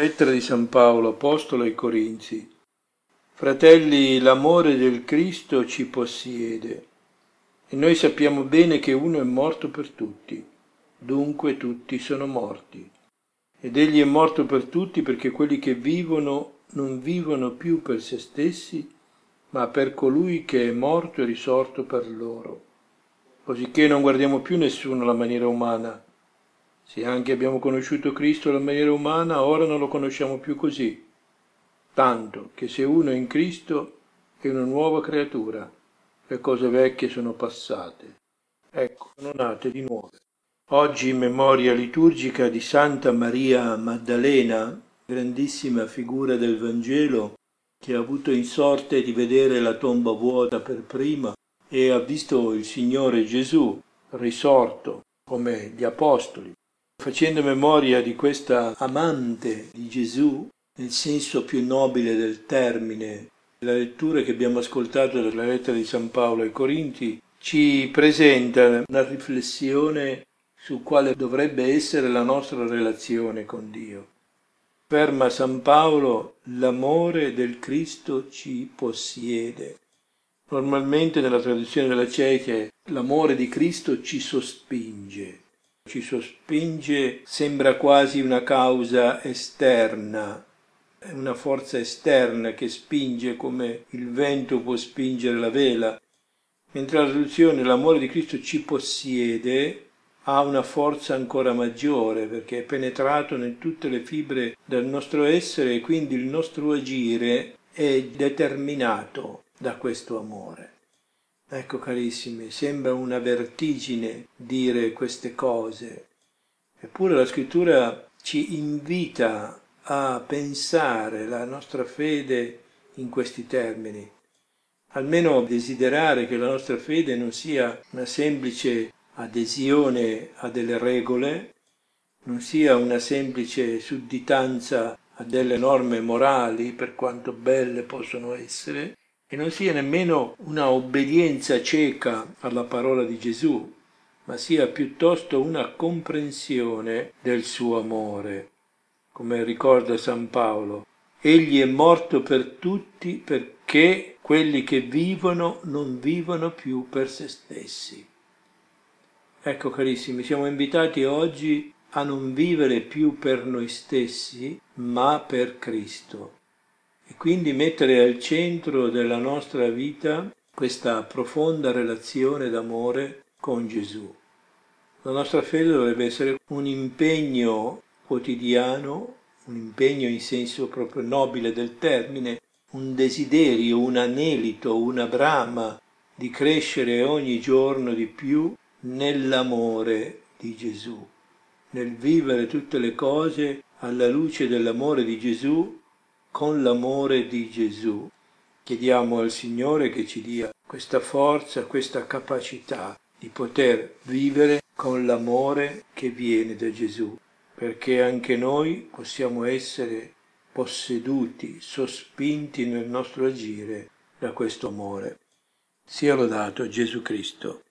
Lettera di San Paolo, Apostolo ai Corinzi. Fratelli, l'amore del Cristo ci possiede, e noi sappiamo bene che uno è morto per tutti, dunque tutti sono morti. Ed egli è morto per tutti perché quelli che vivono non vivono più per se stessi, ma per colui che è morto e risorto per loro. Cosicché non guardiamo più nessuno alla maniera umana. Se anche abbiamo conosciuto Cristo alla maniera umana, ora non lo conosciamo più così. Tanto che se uno è in Cristo è una nuova creatura, le cose vecchie sono passate. Ecco, sono nate di nuove. Oggi in memoria liturgica di Santa Maria Maddalena, grandissima figura del Vangelo, che ha avuto in sorte di vedere la tomba vuota per prima e ha visto il Signore Gesù risorto come gli Apostoli. Facendo memoria di questa amante di Gesù, nel senso più nobile del termine, la lettura che abbiamo ascoltato dalla lettera di San Paolo ai Corinti ci presenta una riflessione su quale dovrebbe essere la nostra relazione con Dio. Afferma San Paolo: l'amore del Cristo ci possiede. Normalmente nella traduzione della Ceche l'amore di Cristo ci sospinge. Ci sospinge, sembra quasi una causa esterna, una forza esterna che spinge come il vento può spingere la vela, mentre la traduzione l'amore di Cristo ci possiede ha una forza ancora maggiore perché è penetrato in tutte le fibre del nostro essere e quindi il nostro agire è determinato da questo amore. Ecco carissimi, sembra una vertigine dire queste cose, eppure la scrittura ci invita a pensare la nostra fede in questi termini, almeno desiderare che la nostra fede non sia una semplice adesione a delle regole, non sia una semplice sudditanza a delle norme morali per quanto belle possono essere, e non sia nemmeno una obbedienza cieca alla parola di Gesù, ma sia piuttosto una comprensione del suo amore. Come ricorda San Paolo, egli è morto per tutti perché quelli che vivono non vivono più per se stessi. Ecco carissimi, siamo invitati oggi a non vivere più per noi stessi, ma per Cristo. E quindi mettere al centro della nostra vita questa profonda relazione d'amore con Gesù. La nostra fede dovrebbe essere un impegno quotidiano, un impegno in senso proprio nobile del termine, un desiderio, un anelito, una brama di crescere ogni giorno di più nell'amore di Gesù, nel vivere tutte le cose alla luce dell'amore di Gesù, con l'amore di Gesù. Chiediamo al Signore che ci dia questa forza, questa capacità di poter vivere con l'amore che viene da Gesù, perché anche noi possiamo essere posseduti, sospinti nel nostro agire da questo amore. Sia lodato Gesù Cristo.